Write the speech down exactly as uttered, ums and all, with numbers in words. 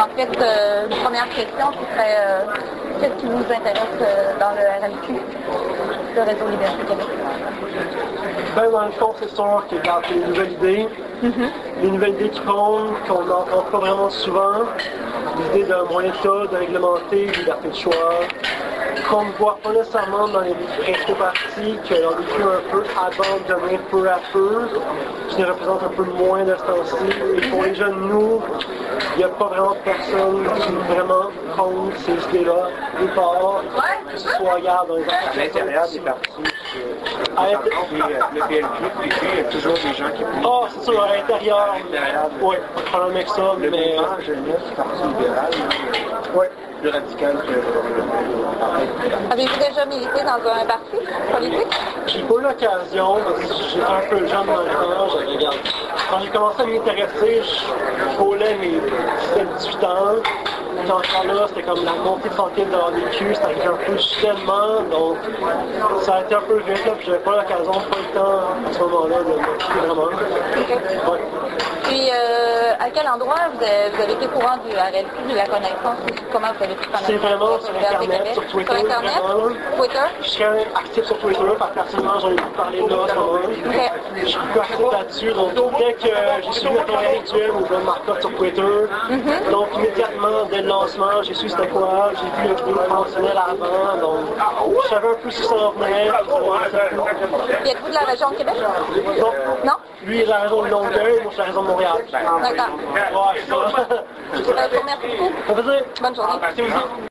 En fait, euh, première question, ce serait euh, qu'est-ce qui vous intéresse euh, dans le R L Q, le Réseau Liberté Québec? Ben, dans le fond, c'est sûr qu'il y a des nouvelles idées, mm-hmm. des nouvelles idées qui prônent, qu'on n'entend pas vraiment souvent, l'idée d'un moyen d'État, de réglementer, liberté de choix, qu'on ne voit pas nécessairement dans les principaux partis, que l'on vécu un peu abandonné peu à peu, qui nous représente un peu moins de ce temps-ci. Et pour les jeunes, nous, il n'y a pas vraiment de personne qui vraiment contre ces idées-là, des parts, que ce soit regarde dans les à l'intérieur des partis. À le P L Q, il y a toujours des gens qui... Ah, oh, c'est sûr, à l'intérieur. Oui, pas de problème avec ça, le mais... mouvement jeunesse du Parti libéral, oui. Plus radical que... Avez-vous déjà milité dans un parti politique? J'ai pas eu l'occasion, parce que j'étais un peu jeune dans le temps. Regarde. Quand j'ai commencé à m'intéresser, je frôlais mes dix-sept dix-huit ans. Puis encore là, c'était comme la montée tranquille de l'A D Q, c'était arrivé un peu soudainement, donc ça a été un peu vite, là, puis j'avais pas l'occasion, pas le temps à ce moment-là de m'occuper vraiment. Okay. Ouais. Puis, euh, à quel endroit vous avez, vous avez été courant du R L Q, de la connaissance, comment vous avez pu connaître? C'est vraiment sur Internet, sur Twitter. Sur Internet? Vraiment. Twitter? Je suis actif sur Twitter, parce que personnellement, j'en ai beaucoup parlé là en ce moment. Okay. Je suis plus actif là-dessus, donc dès que j'ai suivi le travail actuel ou John Marcotte sur Twitter, mm-hmm. donc immédiatement, dès le lancement, j'ai su c'était quoi, j'ai vu le vidéo promotionnel avant, donc je savais un peu si ça en venait. Et êtes-vous de la région de Québec? Non. Non? Lui, il est de la région de Longueuil, moi, je suis de la région de Montréal. D'accord. Ouais, c'est ça. Je vous remercie beaucoup. Ça fait plaisir. Bonne journée.